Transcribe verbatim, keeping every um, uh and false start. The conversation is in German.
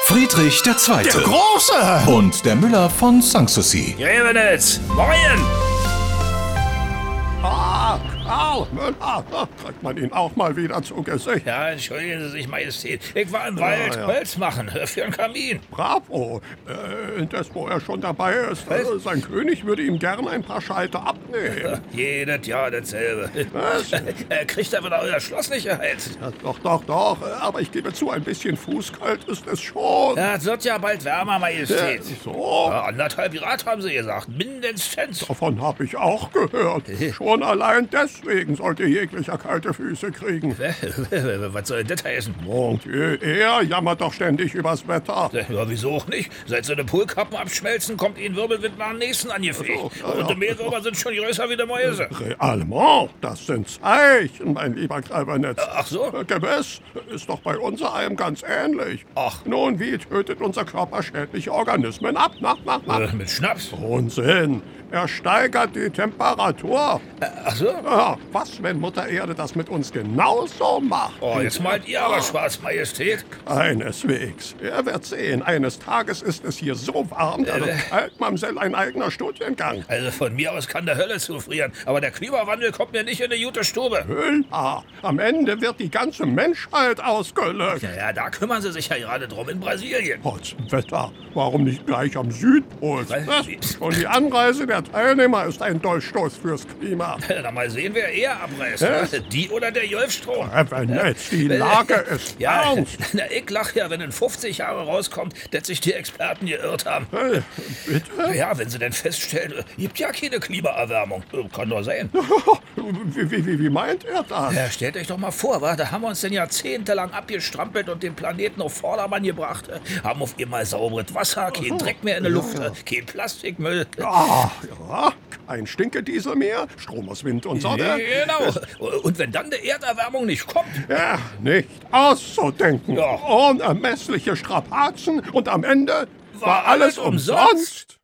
Friedrich der Zweite. Der Große! Und der Müller von Sanssouci. Grevenitz, moin! Ah, Karl Müller, kriegt man ihn auch mal wieder zu Gesicht. Ja, entschuldigen Sie sich, Majestät. Ich war im Wald ja. Holz machen für einen Kamin. Bravo. Äh, indes, wo er schon dabei ist, äh, sein König würde ihm gern ein paar Scheite abnehmen. Jedes Jahr dasselbe. Was? Äh, Kriegt er wieder euer Schloss nicht erheizt? Ja, doch, doch, doch. äh, Aber ich gebe zu, ein bisschen fußkalt ist es schon. Ja, es wird ja bald wärmer, Ja, Majestät. so, Ja, anderthalb Grad haben Sie gesagt. Mindestens. davon habe ich auch gehört. Schon allein deswegen sollte jeglicher kalte Füße kriegen. Was soll das heißen? Und er jammert doch ständig übers Wetter. Ja, wieso auch nicht? Seit so eine Polkappen abschmelzen, kommt Ihnen Wirbelwind nach dem nächsten angefegt. Ach so, ja, ja. Und die Mehlwürmer sind schon größer wie die Mäuse. Realement, das sind Zeichen, mein lieber Grevenitz. Ach so? Äh, Gewiss, ist doch bei unserem ganz ähnlich. Ach. Nun, wie tötet unser Körper schädliche Organismen ab? Na, na, na. Äh, mit Schnaps? Unsinn. Er steigert die Temperatur. Ach so? Ja, was, wenn Mutter Erde das mit uns genauso macht? Oh, jetzt malt ihr aber schwarz, Majestät. Keineswegs. Er wird sehen, eines Tages ist es hier so warm, da wird Altmamsell ein eigener Studiengang. Also von mir aus kann der Hölle zufrieren, aber der Klimawandel kommt mir nicht in eine gute Stube. Hölla, am Ende wird die ganze Menschheit ausgelöscht. Naja, da kümmern sie sich ja gerade drum in Brasilien. Trotz Wetter, warum nicht gleich am Südpol? Was? Das, und die Anreise der Teilnehmer ist ein Dolchstoß fürs Klima. Na, mal sehen, wer eher abreißt. Was? Ne? Die oder der Jolfstrom. Revenetz, die Lage ist Ja, ernst. na, ich lach ja, wenn in fünfzig Jahre rauskommt, dass sich die Experten geirrt haben. Hey, bitte? Ja, wenn sie denn feststellen, äh, gibt ja keine Klimaerwärmung. Äh, Kann doch sein. Wie, wie, wie, wie meint er das? Ja, stellt euch doch mal vor, wa? Da haben wir uns denn jahrzehntelang abgestrampelt und den Planeten auf Vordermann gebracht. äh, Haben auf einmal sauberes Wasser, kein Dreck mehr in der Luft, äh, kein Plastikmüll. Ah, ja, kein Stinkediesel mehr, Strom aus Wind und Sonne. Genau. Und wenn dann die Erderwärmung nicht kommt, Ja, nicht auszudenken. Ja. Unermessliche Strapazen und am Ende war, War alles alles umsonst. umsonst.